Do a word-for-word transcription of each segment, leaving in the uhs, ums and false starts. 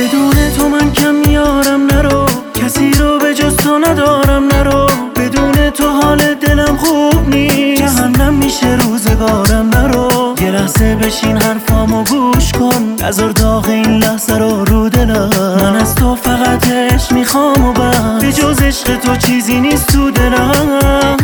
بدون تو من کم میارم نرو، کسی رو به جز تو ندارم نرو. بدون تو حال دلم خوب نیست، جهنم میشه روزگارم نرو. یه لحظه بشین حرفامو گوش کن، نذار داغ این لحظه رو رو دلم. من از تو فقط عشق میخوام و بس، به جز عشق تو چیزی نیست تو دلم.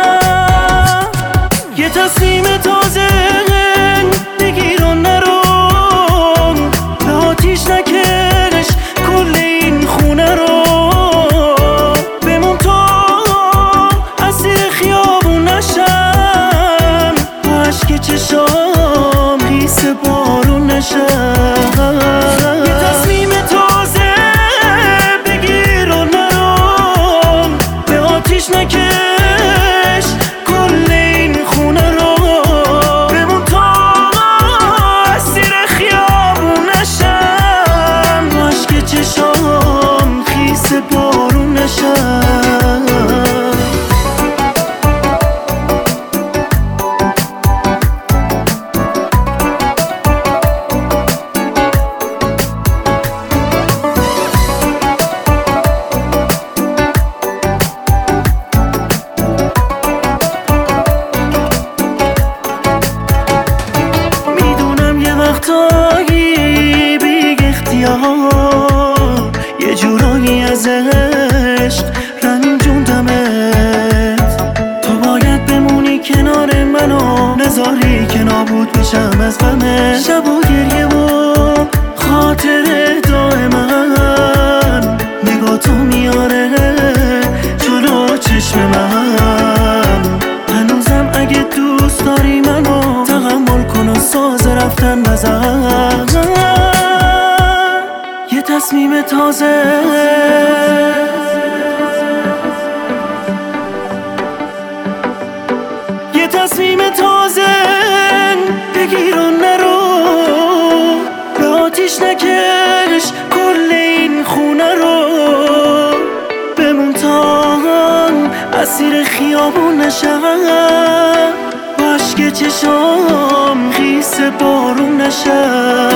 یه تصمیم تازه بگیر و نرو، به آتیش نکش کل این خونه رو. بمون تا اسیر خیابون نشم، با عشق چشام خیس بارون نشم. یه تصمیم تازه بگیر و نرو، به آتیش نکش کل این خونه رو. بمون تا اسیر خیابون نشم، با عشق چشام خیس بارون نشم. وقتایی بیگ اختیار یه جورایی از عشق رنجوندمت. تو باید بمونی کنار منو، نذاری که نابود بشم از غمت. شب و گریه و خاطر دائما نگاه تو میاره جلو چشم من. هنوزم اگه دوست داری منو تحمل کن و ساز رفتن بزن. یه تصمیم تازه یه تصمیم تازه بگیر و نرو، به آتیش نکش کل این خونه رو. بمون تا اسیر خیابون نشم، با عشق چشام خیس بارون نشم.